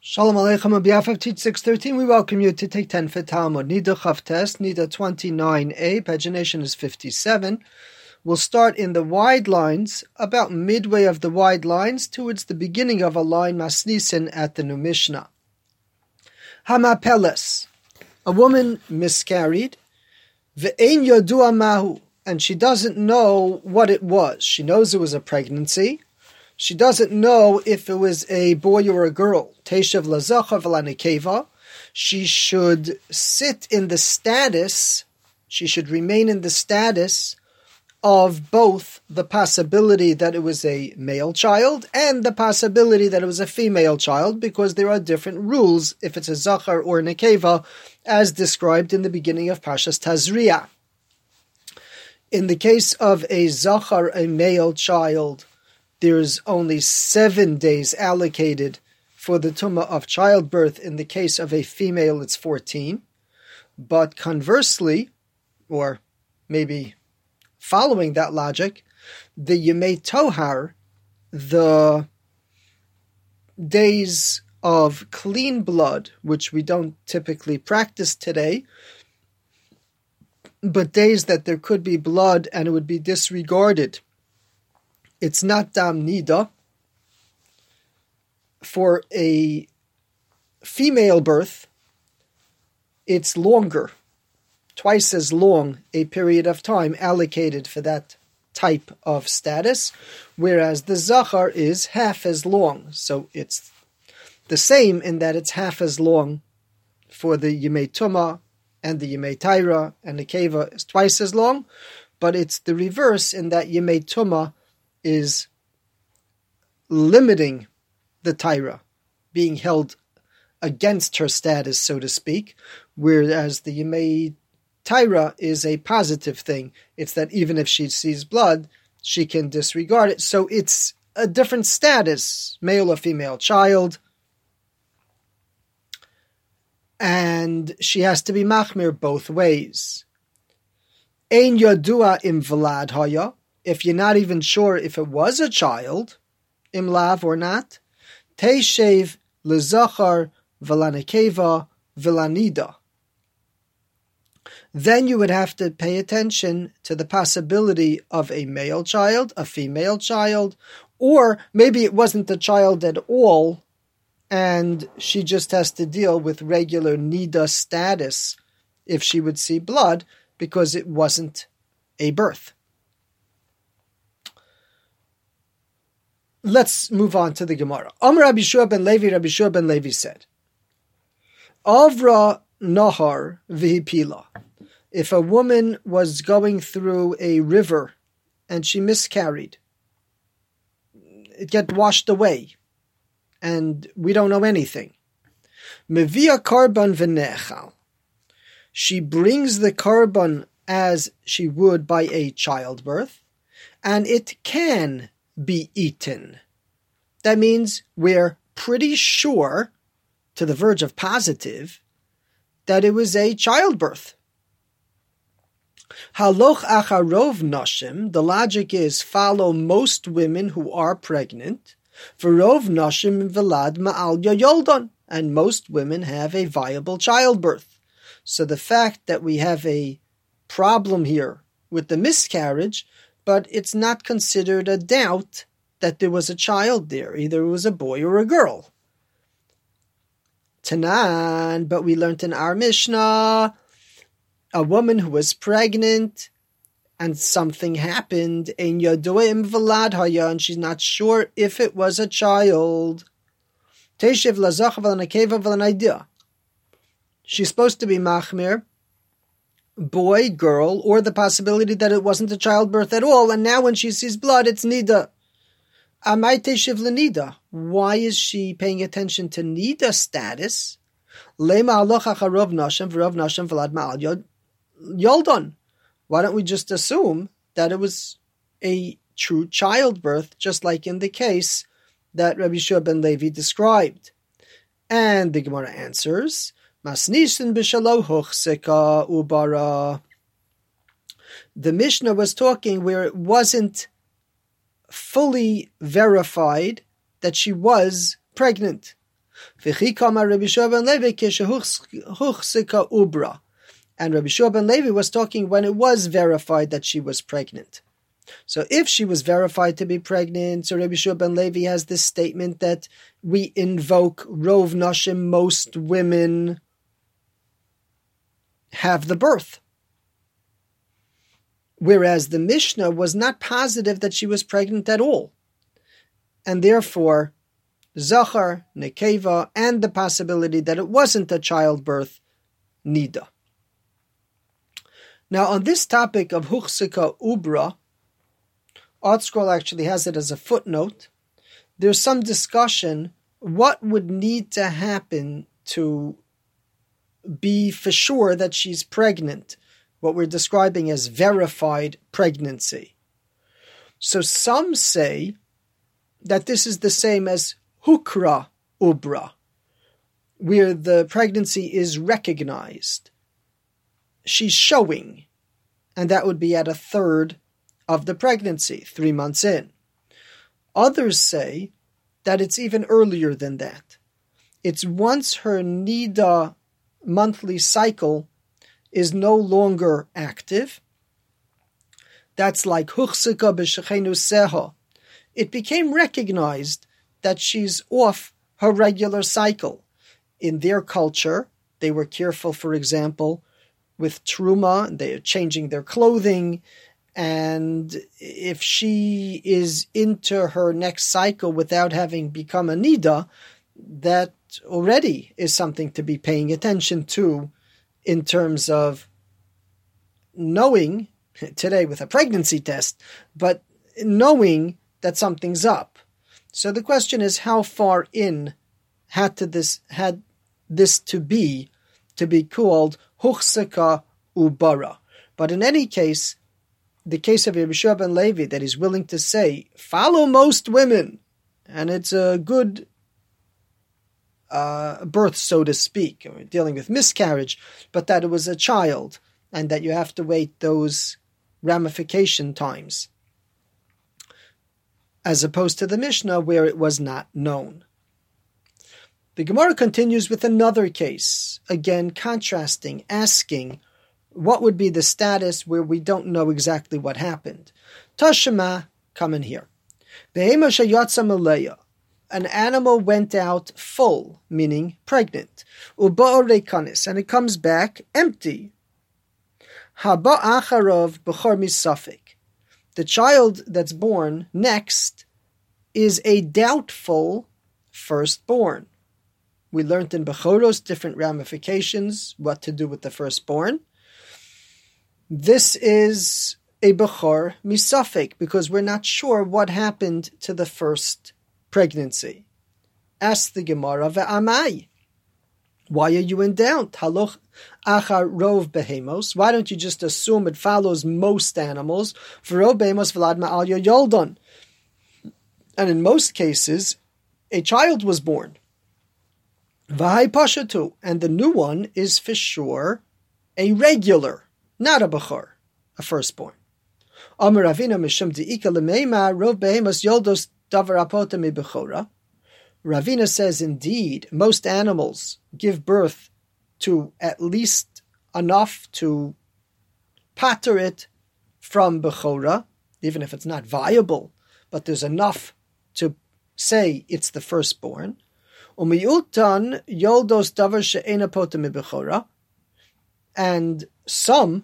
Shalom Aleichem. On behalf of Teach 613, we welcome you to take 10 for Talmud. Nida Chavtes, Nida 29a, pagination is 57. We'll start in the wide lines, about midway of the wide lines, towards the beginning of a line, Masnisin, at the new Mishnah. Hamapeles, a woman miscarried, Ve'ein yodua mahu, and she doesn't know what it was. She knows it was a pregnancy. She doesn't know if it was a boy or a girl. Teshav lazachar v'lanikeva. She should sit in the status, she should remain in the status of both the possibility that it was a male child and the possibility that it was a female child, because there are different rules if it's a zachar or a nekeva, as described in the beginning of Parshas Tazria. In the case of a zachar, a male child, there's only 7 days allocated for the tumah of childbirth. In the case of a female, it's 14. But conversely, or maybe following that logic, the Yemei Tohar, the days of clean blood, which we don't typically practice today, but days that there could be blood and it would be disregarded, it's not dam nida. For a female birth, it's longer, twice as long a period of time allocated for that type of status, whereas the zachar is half as long. So it's the same in that it's half as long for the Yemei Tumah and the Yemei Taira, and the Keva is twice as long, but it's the reverse in that Yemei Tumah is limiting the Taira, being held against her status, so to speak, whereas the Yemei Taira is a positive thing. It's that even if she sees blood, she can disregard it. So it's a different status, male or female child, and she has to be machmir both ways. Ein yodua im vlad haya, if you're not even sure if it was a child, im lav or not, teishev lezachar v'lanekeva v'lanida. Then you would have to pay attention to the possibility of a male child, a female child, or maybe it wasn't a child at all, and she just has to deal with regular nida status if she would see blood, because it wasn't a birth. Let's move on to the Gemara. Amar Rabbi Shua ben Levi said, Avra nahar v'hipila. If a woman was going through a river and she miscarried, it get washed away, and we don't know anything. Mevia karban v'nechal. She brings the karban as she would by a childbirth, and it can be eaten. That means we're pretty sure, to the verge of positive, that it was a childbirth. Haloch acharov nashim, the logic is follow most women who are pregnant. V'rov nashim velad ma'al yoldon, and most women have a viable childbirth. So the fact that we have a problem here with the miscarriage, but it's not considered a doubt that there was a child there. Either it was a boy or a girl. Tanan, but we learned in our Mishnah, a woman who was pregnant and something happened, and she's not sure if it was a child. She's supposed to be machmir, boy, girl, or the possibility that it wasn't a childbirth at all, and now when she sees blood, it's nida. Amai teshiv lenida. Why is she paying attention to nida status? Lema aloch acharov nashim v'rov nashim v'lad ma'al yoldon. Why don't we just assume that it was a true childbirth, just like in the case that Rabbi Shua ben Levi described? And the Gemara answers, Masnisin b'shalo huchseka ubara. The Mishnah was talking where it wasn't fully verified that she was pregnant. V'chi kama Rabbi Shua ben Levi kishehuchsika ubra. And Rabbi Shua ben Levi was talking when it was verified that she was pregnant. So if she was verified to be pregnant, so Rabbi Shua ben Levi has this statement that we invoke Rov Nashim, most women have the birth. Whereas the Mishnah was not positive that she was pregnant at all. And therefore, Zachar, Nekeva, and the possibility that it wasn't a childbirth, Nida. Now on this topic of Huchsika Ubra, ArtScroll actually has it as a footnote. There's some discussion what would need to happen to be for sure that she's pregnant, what we're describing as verified pregnancy. So some say that this is the same as Hukra Ubra, where the pregnancy is recognized. She's showing, and that would be at a third of the pregnancy, 3 months in. Others say that it's even earlier than that. It's once her Nida monthly cycle is no longer active. That's like Huchsika b'shechenu seha. It became recognized that she's off her regular cycle. In their culture, they were careful, for example, with Truma, they are changing their clothing, and if she is into her next cycle without having become a Nida, that already is something to be paying attention to in terms of knowing, today with a pregnancy test, but knowing that something's up. So the question is, how far in had this to be called Huchsika Ubara. But in any case, the case of Rabbi Shua ben Levi, that he's willing to say, follow most women, and it's a good birth, so to speak. We're dealing with miscarriage, but that it was a child, and that you have to wait those ramification times, as opposed to the Mishnah where it was not known. The Gemara continues with another case, again contrasting, asking, what would be the status where we don't know exactly what happened? Tashema, come in here. Behema sheyatza maleya. An animal went out full, meaning pregnant. Uba'o reikanis, and it comes back empty. Haba acharov b'chor misafik. The child that's born next is a doubtful firstborn. We learned in Bechoros different ramifications, what to do with the firstborn. This is a Bechor misafik, because we're not sure what happened to the first pregnancy. Ask the Gemara, ve'amai. Why are you in doubt? Haloch achar rov behemos. Why don't you just assume it follows most animals? V'rov behemos v'lad ma'al yoldon. And in most cases, a child was born. V'hai pashatu. And the new one is for sure a regular, not a bechor, a firstborn. Amar Ravina mishum de'ika l'meima rov behemos yoldos davar apota mi bechora. Ravina says, indeed, most animals give birth to at least enough to pater it from Bechora, even if it's not viable, but there's enough to say it's the firstborn. Umiyultan yoldos davar she'ena pota mi Bechora. And some,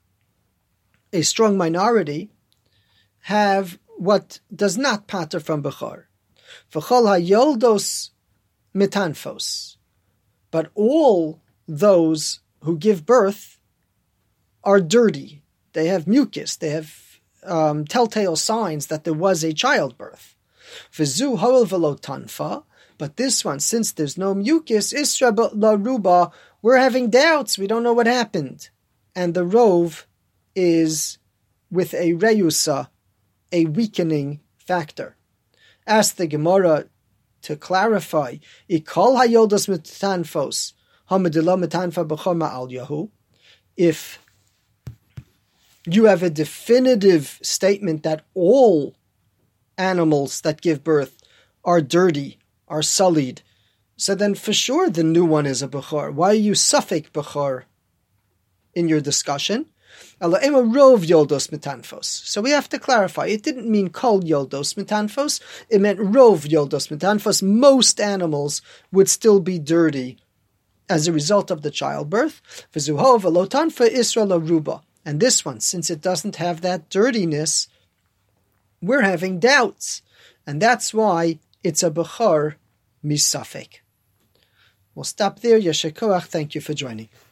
a strong minority, have what does not pater from Bechor. V'chol hayoldos mitanfos. But all those who give birth are dirty. They have mucus. They have telltale signs that there was a childbirth. V'zu hoel v'lo tanfa. But this one, since there's no mucus, isra la ruba, we're having doubts. We don't know what happened. And the rov is with a reusa, a weakening factor. Ask the Gemara to clarify. Ikol hayoldos mitanfos hamadilo mitanfa b'chor ma'al yahu. If you have a definitive statement that all animals that give birth are dirty, are sullied, So then for sure the new one is a Bechor. Why are you Safek Bechor in your discussion? Rov Yoldos Metanfos. So we have to clarify. It didn't mean Kol Yoldos Metanfos. It meant Rov Yoldos Metanfos. Most animals would still be dirty as a result of the childbirth. V'zuho v'lo tanfa Isra l'ruba. And this one, since it doesn't have that dirtiness, we're having doubts. And that's why it's a Bechor Misafek. We'll stop there. Yeshar Koach. Thank you for joining.